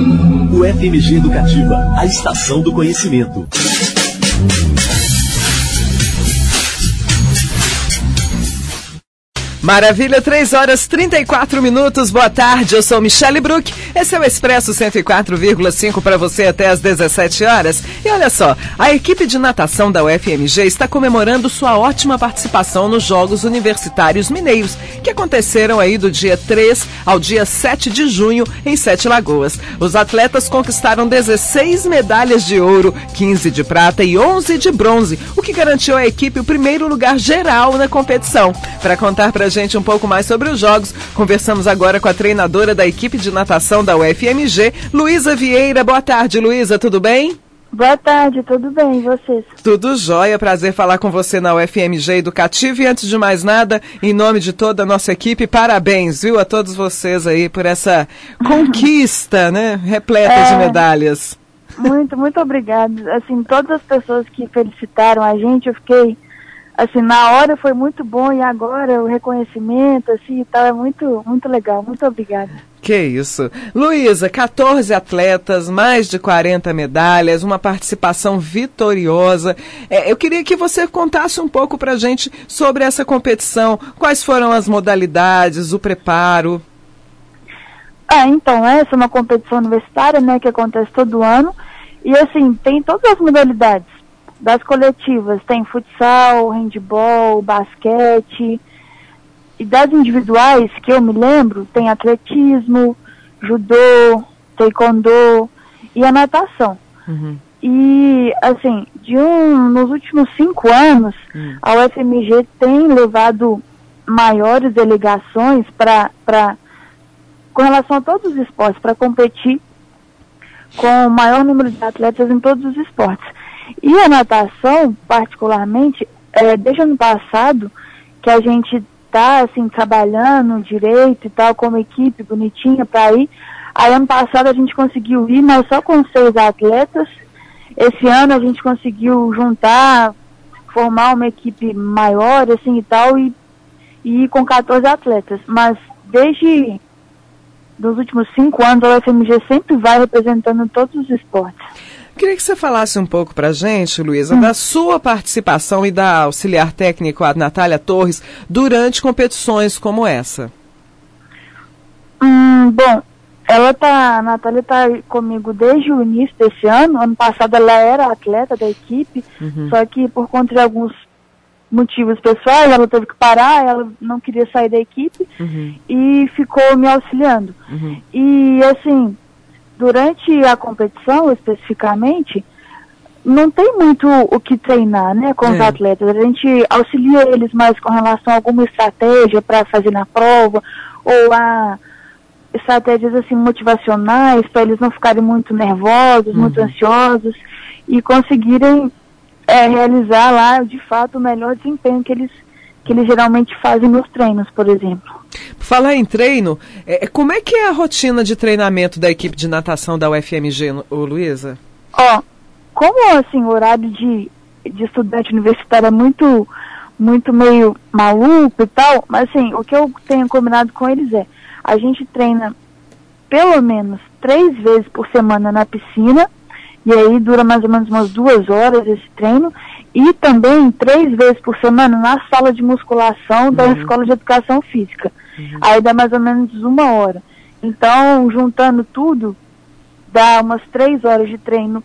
O FMG Educativa, a estação do conhecimento. Maravilha, 3h34. Boa tarde, eu sou Michele Bruck. Esse é o Expresso 104,5 para você até às 17 horas. E olha só, a equipe de natação da UFMG está comemorando sua ótima participação nos Jogos Universitários Mineiros, que aconteceram aí do dia 3 ao dia 7 de junho em Sete Lagoas. Os atletas conquistaram 16 medalhas de ouro, 15 de prata e 11 de bronze, o que garantiu à equipe o primeiro lugar geral na competição. Para contar pra gente um pouco mais sobre os jogos, conversamos agora com a treinadora da equipe de natação da UFMG, Luísa Vieira. Boa tarde, Luísa, tudo bem? Boa tarde, tudo bem, e vocês? Tudo jóia, prazer falar com você na UFMG Educativa. E antes de mais nada, em nome de toda a nossa equipe, parabéns, viu, a todos vocês aí por essa conquista, né, repleta de medalhas. Muito obrigada. Assim, todas as pessoas que felicitaram a gente, eu fiquei, assim, na hora foi muito bom e agora o reconhecimento, assim, e tal, é muito legal. Muito obrigada. Que isso. Luísa, 14 atletas, mais de 40 medalhas, uma participação vitoriosa. Eu queria que você contasse um pouco pra gente sobre essa competição, quais foram as modalidades, o preparo. Então, essa é uma competição universitária, né, que acontece todo ano, e assim, tem todas as modalidades. Das coletivas, tem futsal, handebol, basquete. E das individuais, que eu me lembro, tem atletismo, judô, taekwondo e a natação. Uhum. E, assim, nos últimos 5 anos, a UFMG tem levado maiores delegações com relação a todos os esportes, para competir com o maior número de atletas em todos os esportes. E a natação, particularmente, desde o ano passado, que a gente está, assim, trabalhando direito e tal, como equipe bonitinha para ir. Aí, ano passado, a gente conseguiu ir, mas só com 6 atletas. Esse ano, a gente conseguiu juntar, formar uma equipe maior, assim, e tal, e ir com 14 atletas. Mas, desde os últimos 5 anos, a UFMG sempre vai representando todos os esportes. Queria que você falasse um pouco pra gente, Luísa, da sua participação e da auxiliar técnico, a Natália Torres, durante competições como essa. Bom, a Natália está comigo desde o início desse ano. Ano passado ela era atleta da equipe, só que por conta de alguns motivos pessoais, ela teve que parar, ela não queria sair da equipe e ficou me auxiliando. E assim, durante a competição, especificamente, não tem muito o que treinar, né, com os atletas. A gente auxilia eles mais com relação a alguma estratégia para fazer na prova, ou a estratégias, assim, motivacionais, para eles não ficarem muito nervosos, muito ansiosos, e conseguirem realizar lá, de fato, o melhor desempenho que eles geralmente fazem nos treinos, por exemplo. Por falar em treino, como é que é a rotina de treinamento da equipe de natação da UFMG, Luísa? Como, assim, o horário de estudante universitário é muito meio maluco e tal, mas, assim, o que eu tenho combinado com eles a gente treina pelo menos 3 vezes por semana na piscina, e aí dura mais ou menos umas 2 horas esse treino, e também 3 vezes por semana na sala de musculação da Escola de Educação Física. Aí dá mais ou menos 1 hora. Então, juntando tudo, dá umas 3 horas de treino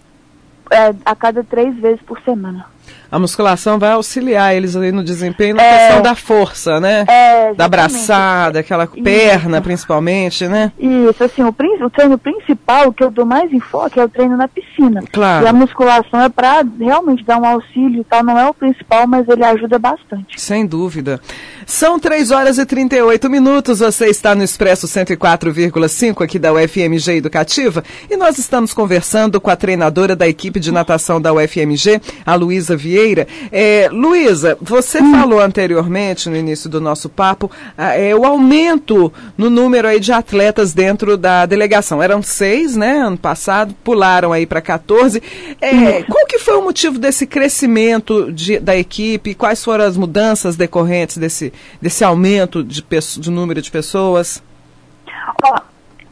a cada 3 vezes por semana. A musculação vai auxiliar eles ali no desempenho, na questão da força, né? Da abraçada, aquela perna, principalmente, né? Isso, assim, o treino principal, que eu dou mais enfoque, é o treino na piscina. Claro. E a musculação é para realmente dar um auxílio e tal, não é o principal, mas ele ajuda bastante. Sem dúvida. São 3h38, você está no Expresso 104,5 aqui da UFMG Educativa, e nós estamos conversando com a treinadora da equipe de natação da UFMG, a Luísa Vieira. Luísa, você falou anteriormente, no início do nosso papo, o aumento no número aí de atletas dentro da delegação. Eram 6, né, ano passado, pularam aí para 14. Qual que foi o motivo desse crescimento da equipe? Quais foram as mudanças decorrentes desse aumento de número de pessoas?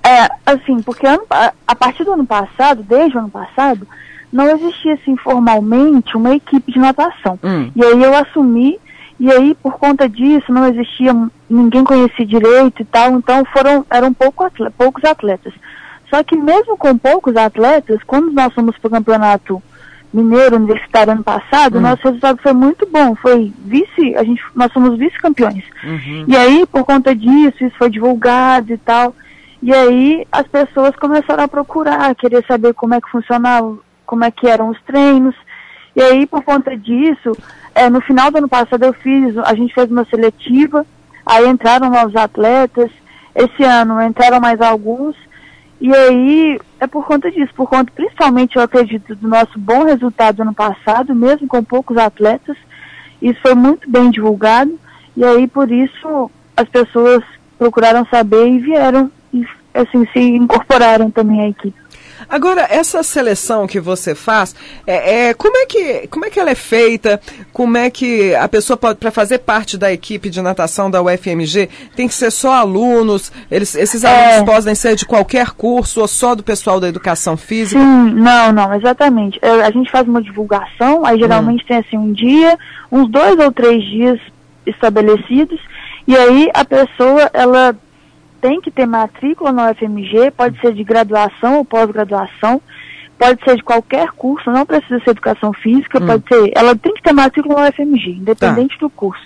Assim, porque a partir do ano passado, desde o ano passado, não existia, assim, formalmente uma equipe de natação. E aí eu assumi, e aí, por conta disso, não existia, ninguém conhecia direito e tal, então eram poucos atletas. Só que mesmo com poucos atletas, quando nós fomos para o Campeonato Mineiro Universitário ano passado, nosso resultado foi muito bom, nós fomos vice-campeões. E aí, por conta disso, isso foi divulgado e tal, e aí as pessoas começaram a procurar, querer saber como é que funcionava, como é que eram os treinos, e aí, por conta disso, no final do ano passado a gente fez uma seletiva, aí entraram novos atletas, esse ano entraram mais alguns, e aí é por conta disso, principalmente eu acredito do nosso bom resultado do ano passado, mesmo com poucos atletas, isso foi muito bem divulgado, e aí por isso as pessoas procuraram saber e vieram, e assim, se incorporaram também à equipe. Agora, essa seleção que você faz, como é que ela é feita? Como é que a pessoa pode, para fazer parte da equipe de natação da UFMG, tem que ser só alunos? Esses alunos podem ser de qualquer curso ou só do pessoal da educação física? Sim, não, exatamente. A gente faz uma divulgação, aí geralmente tem assim um dia, uns 2 ou 3 dias estabelecidos, e aí a pessoa, ela tem que ter matrícula na UFMG, pode ser de graduação ou pós-graduação, pode ser de qualquer curso, não precisa ser educação física, pode ser, ela tem que ter matrícula na UFMG, independente do curso.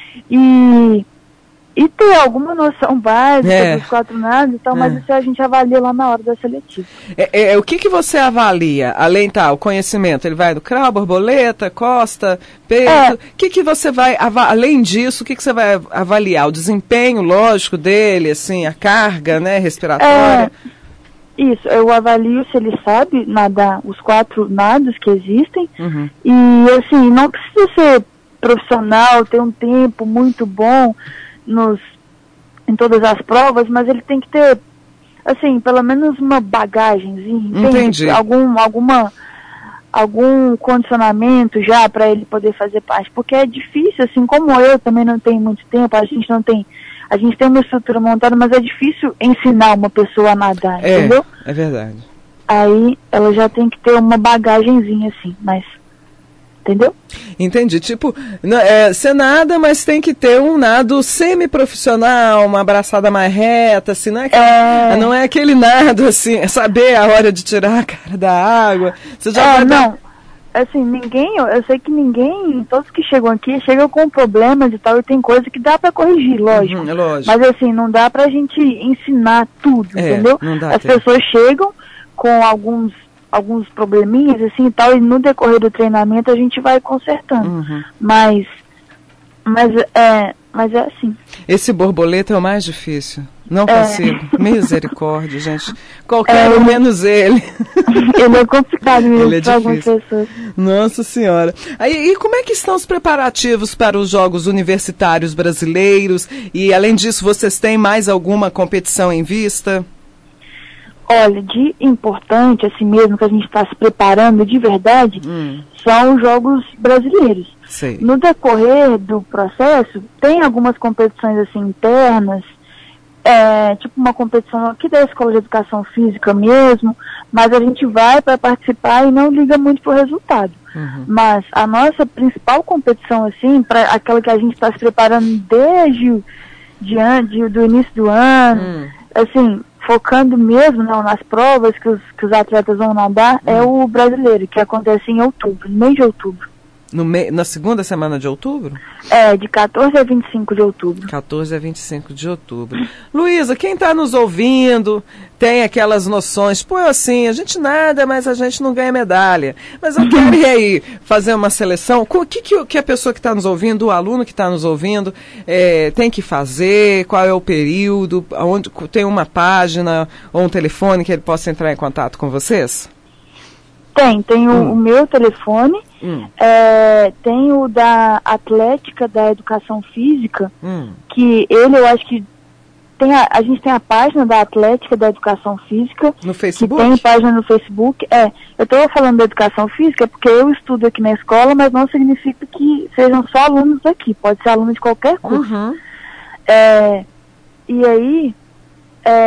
E ter alguma noção básica dos 4 nados e tal, mas isso a gente avalia lá na hora da seletiva. O que você avalia? Além o conhecimento, ele vai do crawl, borboleta, costa, peito. O que você vai, além disso, o que você vai avaliar? O desempenho, lógico, dele, assim, a carga, né, respiratória? Isso, eu avalio se ele sabe nadar os 4 nados que existem. E, assim, não precisa ser profissional, ter um tempo muito bom em todas as provas, mas ele tem que ter, assim, pelo menos uma bagagenzinha, entendi, algum condicionamento já para ele poder fazer parte, porque é difícil, assim, como eu também não tenho muito tempo, a gente tem uma estrutura montada, mas é difícil ensinar uma pessoa a nadar, entendeu? É verdade. Aí ela já tem que ter uma bagagenzinha, assim, mas... Entendeu? Entendi. Tipo, você nada, mas tem que ter um nado semi-profissional, uma abraçada mais reta, assim, não é aquele nado, assim, é saber a hora de tirar a cara da água. Você já não, assim, eu sei que ninguém, todos que chegam aqui, chegam com problemas e tal, e tem coisa que dá pra corrigir, lógico. Lógico. Mas assim, não dá pra gente ensinar tudo, entendeu? Não dá As pessoas chegam com alguns probleminhas, assim, e tal, e no decorrer do treinamento a gente vai consertando. Mas é assim. Esse borboleta é o mais difícil. Não consigo. Misericórdia, gente. Qualquer um menos ele. Ele é complicado mesmo para algumas pessoas. Nossa Senhora. E como é que estão os preparativos para os Jogos Universitários Brasileiros? E, além disso, vocês têm mais alguma competição em vista? Olha, de importante, assim mesmo, que a gente está se preparando de verdade, são os Jogos Brasileiros. Sim. No decorrer do processo, tem algumas competições assim internas, tipo uma competição aqui da Escola de Educação Física mesmo, mas a gente vai para participar e não liga muito pro resultado. Mas a nossa principal competição, assim, para aquela que a gente está se preparando desde do início do ano, assim, focando mesmo nas provas que os atletas vão nadar, é o brasileiro, que acontece em outubro, no mês de outubro. Na segunda semana de outubro? De 14 a 25 de outubro. 14 a 25 de outubro. Luísa, quem está nos ouvindo tem aquelas noções, assim, a gente nada, mas a gente não ganha medalha. Mas eu quero ir aí fazer uma seleção. O que a pessoa que está nos ouvindo, o aluno que está nos ouvindo, tem que fazer? Qual é o período? Onde tem uma página ou um telefone que ele possa entrar em contato com vocês? Tem o meu telefone, tem o da Atlética da Educação Física, que eu acho que a gente tem a página da Atlética da Educação Física. No Facebook? Que tem página no Facebook. Eu estou falando da Educação Física porque eu estudo aqui na escola, mas não significa que sejam só alunos daqui, pode ser aluno de qualquer curso. E aí,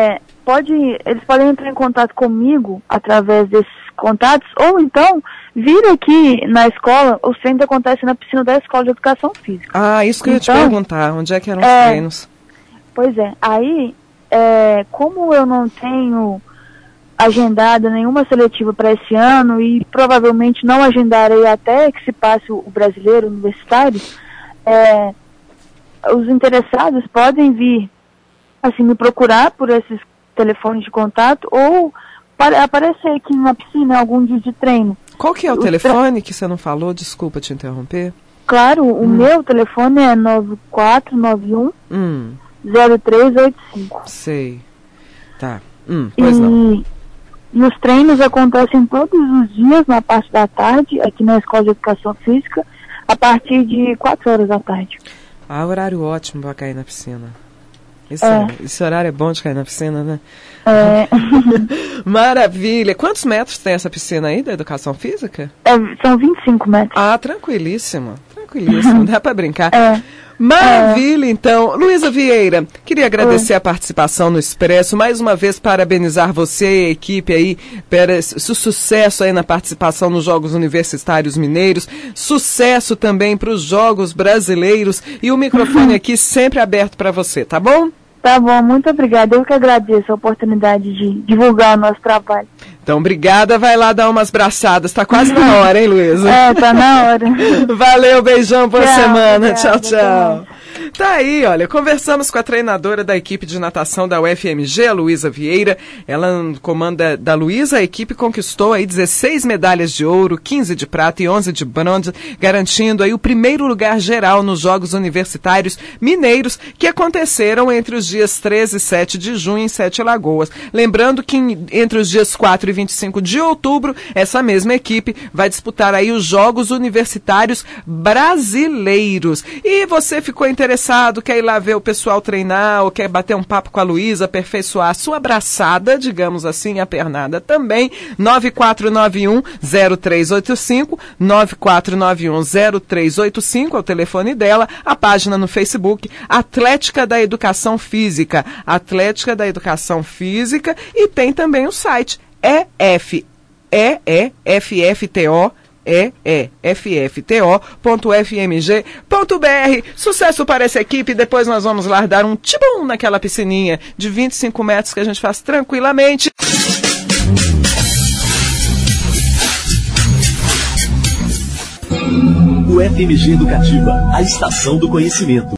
eles podem entrar em contato comigo através desses contatos, ou então vir aqui na escola. Os treinos acontecem na piscina da Escola de Educação Física. Ah, isso que eu ia te perguntar, onde é que eram os treinos? Pois é, aí, como eu não tenho agendada nenhuma seletiva para esse ano e provavelmente não agendarei até que se passe o brasileiro universitário, os interessados podem vir, assim, me procurar por esses telefones de contato ou aparecer aqui na piscina algum dia de treino. Qual que é o telefone que você não falou? Desculpa te interromper. Claro, o meu telefone é 9491 0385. Sei. Tá. Pois não. E os treinos acontecem todos os dias na parte da tarde, aqui na Escola de Educação Física, a partir de 4 horas da tarde. Ah, horário ótimo para cair na piscina. Esse horário é bom de cair na piscina, né? Maravilha. Quantos metros tem essa piscina aí da Educação Física? São 25 metros. Ah, tranquilíssimo. Dá para brincar. Maravilha, então. Luísa Vieira, queria agradecer a participação no Expresso, mais uma vez parabenizar você e a equipe aí, pelo sucesso aí na participação nos Jogos Universitários Mineiros, sucesso também para os Jogos Brasileiros, e o microfone aqui sempre aberto para você, tá bom? Tá bom, muito obrigada. Eu que agradeço a oportunidade de divulgar o nosso trabalho. Então, obrigada. Vai lá dar umas braçadas. Tá quase na hora, hein, Luísa? Tá na hora. Valeu, beijão, boa semana. Obrigada, tchau. Tá aí, olha, conversamos com a treinadora da equipe de natação da UFMG, a Luísa Vieira. Ela comanda da Luísa, a equipe conquistou aí 16 medalhas de ouro, 15 de prata e 11 de bronze, garantindo aí o primeiro lugar geral nos Jogos Universitários Mineiros, que aconteceram entre os dias 13 e 7 de junho em Sete Lagoas. Lembrando que entre os dias 4 e 25 de outubro, essa mesma equipe vai disputar aí os Jogos Universitários Brasileiros. E você ficou interessado, quer ir lá ver o pessoal treinar, ou quer bater um papo com a Luísa, aperfeiçoar a sua braçada, digamos assim, a pernada também, 9491-0385, 9491-0385 é o telefone dela, a página no Facebook, Atlética da Educação Física, Atlética da Educação Física, e tem também o site ffto.fmg.fmg.br. Sucesso para essa equipe. Depois nós vamos lá dar um tibum naquela piscininha de 25 metros que a gente faz tranquilamente. O FMG Educativa, a estação do conhecimento.